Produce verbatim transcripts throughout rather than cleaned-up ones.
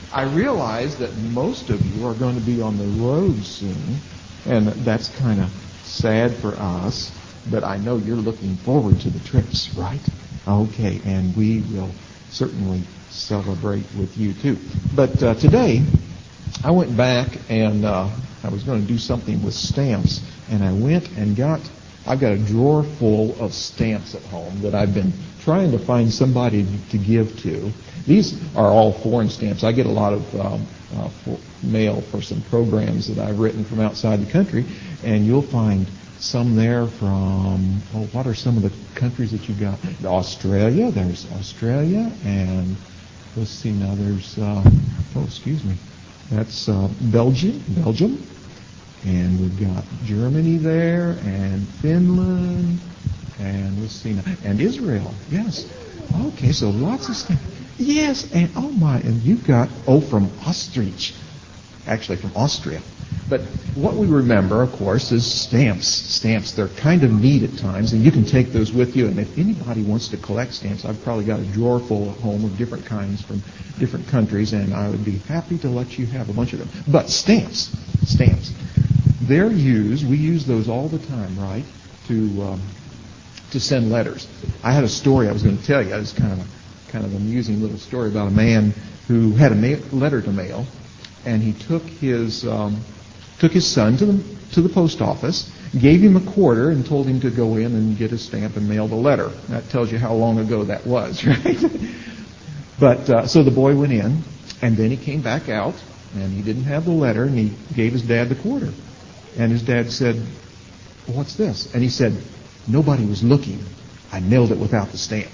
I realize that most of you are going to be on the road soon, and that's kind of sad for us, but I know you're looking forward to the trips, right? Okay, and we will certainly celebrate with you too. But uh, today, I went back and uh, I was going to do something with stamps, and I went and got, I've got a drawer full of stamps at home that I've been trying to find somebody to give to. These are all foreign stamps. I get a lot of um, uh, for mail for some programs that I've written from outside the country, and you'll find some there from, oh, what are some of the countries that you got? Australia, there's Australia, and let's see now, there's, uh, oh, excuse me, that's uh, Belgium, Belgium, and we've got Germany there, and Finland, and let's see now, and Israel, yes. Okay, so lots of stamps. Yes, and oh my, and you've got, oh, from Ostrich, actually from Austria. But what we remember, of course, is stamps. Stamps, they're kind of neat at times, and you can take those with you. And if anybody wants to collect stamps, I've probably got a drawer full at home of different kinds from different countries, and I would be happy to let you have a bunch of them. But stamps, stamps, they're used, we use those all the time, right, to um, to send letters. I had a story I was going to tell you. It was kind of a kind of amusing little story about a man who had a mail, letter to mail, and he took his um, took his son to the to the post office, gave him a quarter, and told him to go in and get a stamp and mail the letter. That tells you how long ago that was, right? But uh, so the boy went in, and then he came back out, and he didn't have the letter, and he gave his dad the quarter. And his dad said, well, "What's this?" And he said, "Nobody was looking. I mailed it without the stamp."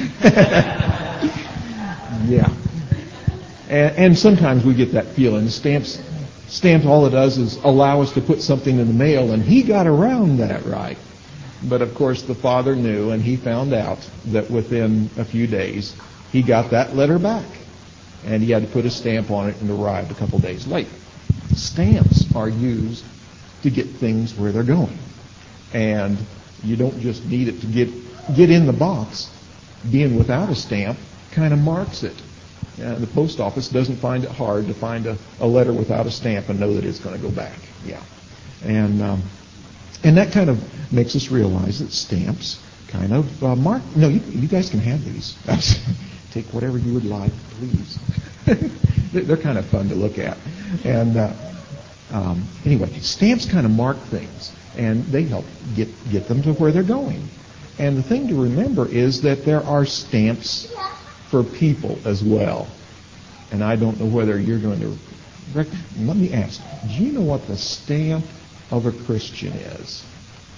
Yeah. And, and sometimes we get that feeling. Stamps, stamps, all it does is allow us to put something in the mail, and he got around that, right? But of course, the father knew, and he found out that within a few days, he got that letter back, and he had to put a stamp on it and arrived a couple days late. Stamps are used to get things where they're going, and you don't just need it to get get in the box. Being without a stamp kind of marks it. Uh, the post office doesn't find it hard to find a, a letter without a stamp and know that it's going to go back. Yeah, and um, and that kind of makes us realize that stamps kind of uh, mark. No, you, you guys can have these. Take whatever you would like, please. They're kind of fun to look at. And uh, um, anyway, stamps kind of mark things, and they help get get them to where they're going. And the thing to remember is that there are stamps for people as well. And I don't know whether you're going to... Rec- Let me ask, do you know what the stamp of a Christian is?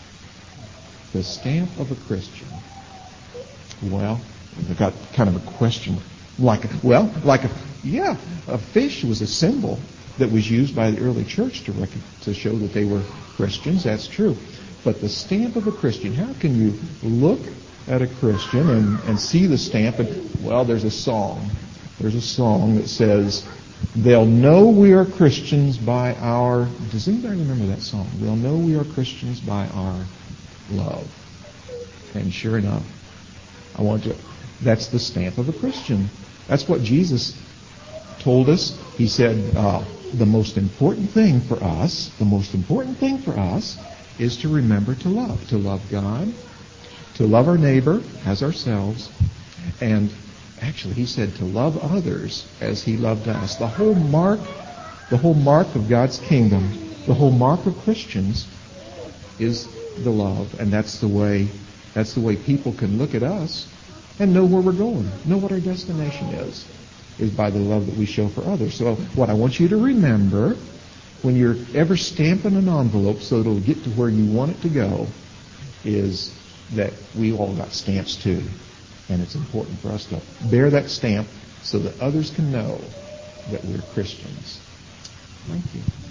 The stamp of a Christian. Well, I've got kind of a question. Like, a, well, like a... Yeah, a fish was a symbol that was used by the early church to rec- to show that they were Christians. That's true. But the stamp of a Christian, how can you look at a Christian and, and see the stamp? And, well, there's a song. There's a song that says, they'll know we are Christians by our... Does anybody remember that song? They'll know we are Christians by our love. And sure enough, I want to... That's the stamp of a Christian. That's what Jesus told us. He said, uh, the most important thing for us, the most important thing for us is to remember to love. To love God, to love our neighbor as ourselves, and actually he said to love others as he loved us. The whole mark, the whole mark of God's kingdom, the whole mark of Christians is the love, and that's the way that's the way people can look at us and know where we're going, know what our destination is, is by the love that we show for others. So what I want you to remember when you're ever stamping an envelope so it'll get to where you want it to go is that we all got stamps too. And it's important for us to bear that stamp so that others can know that we're Christians. Thank you.